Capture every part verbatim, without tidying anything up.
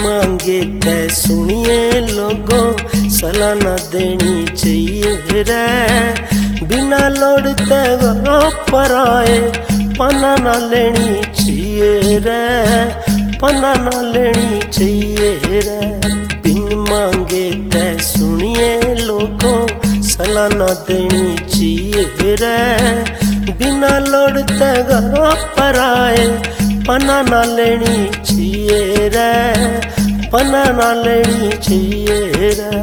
मांगे कै सुनिए लोगों, सलाह न देनी चाहिए रे। बिना लौटते घरों पर आए, पना न लेनी चाहिए रे, पना न लेनी चाहिए रे। बिन मांगे कै सुनिए लोगों, सलाह न देनी चाहिए रे। बिना लौटते घरों पर आए, पना न लेनी चाहिए रे, पना न लेनी चाहिए रे।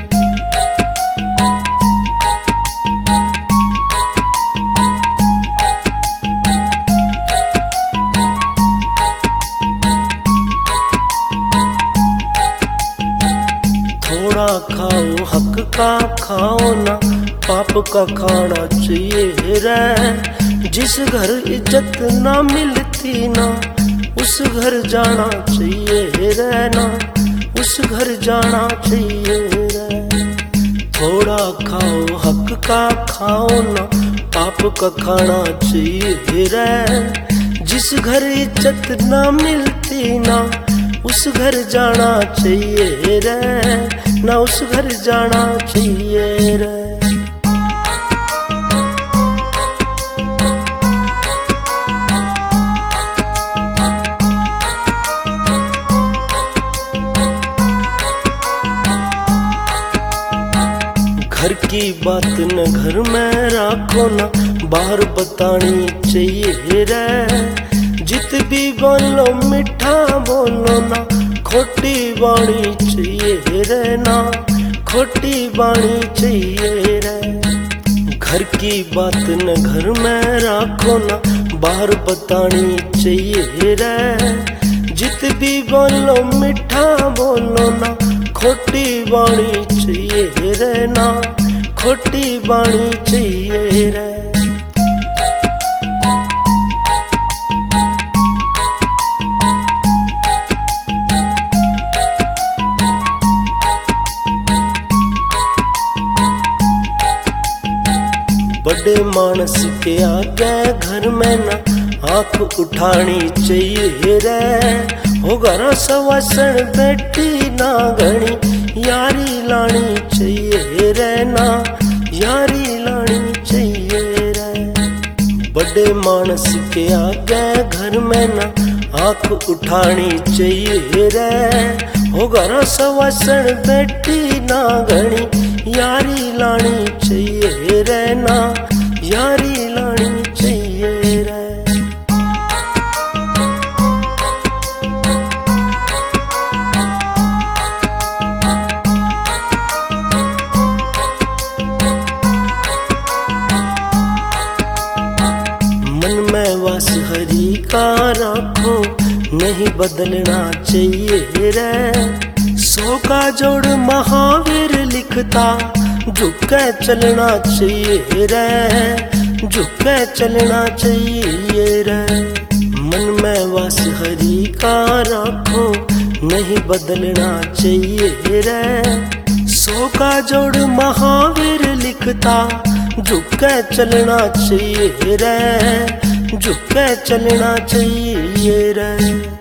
थोड़ा खाओ हक का खाओ ना, पाप का खाना चाहिए रे। जिस घर इज्जत ना मिलती ना, उस घर जाना चाहिए रे ना, उस घर जाना चाहिए रे। थोड़ा खाओ हक का खाओ ना, पाप का खाना चाहिए रे। जिस घर इज्जत ना मिलती ना, उस घर जाना चाहिए रे ना, उस घर जाना चाहिए रे। घर की बात न घर में राखो ना, बाहर बतानी चाहिए रे। जित भी बोलो मीठा बोलो ना, खोटी बाणी चाहिए रे ना, खोटी बाणी चाहिए रे। घर की बात न घर में राखो ना, बाहर बतानी चाहिए रे। जित भी बोलो मीठा बोलो ना, खोटी बाणी चाहिए रे ना, खोटी बाणी चाहिए रे। बड़े मानस के आगे घर में ना, आंख उठानी चाहिए रे। हो घर सवासण बेटी ना घनी, यारी लानी चाहिए रे ना, यारी लानी चाहिए रे। बड़े मानस के आगे घर में ना, आंख उठानी चाहिए रे। हो घर सवासण बेटी ना घनी, यारी लानी चाहिए रे ना, यारी लानी चाहिए रे। मन में वास हरि का रखो, नहीं बदलना चाहिए रे। सौ का जोड़ महावीर लिखता, झुक के चलना चाहिए रे, झुक के चलना चाहिए रे। मन में वास हरि का रखो, नहीं बदलना चाहिए रे। सौ का जोड़ महावीर लिखता, झुक के चलना चाहिए रे, झुक के चलना चाहिए रे।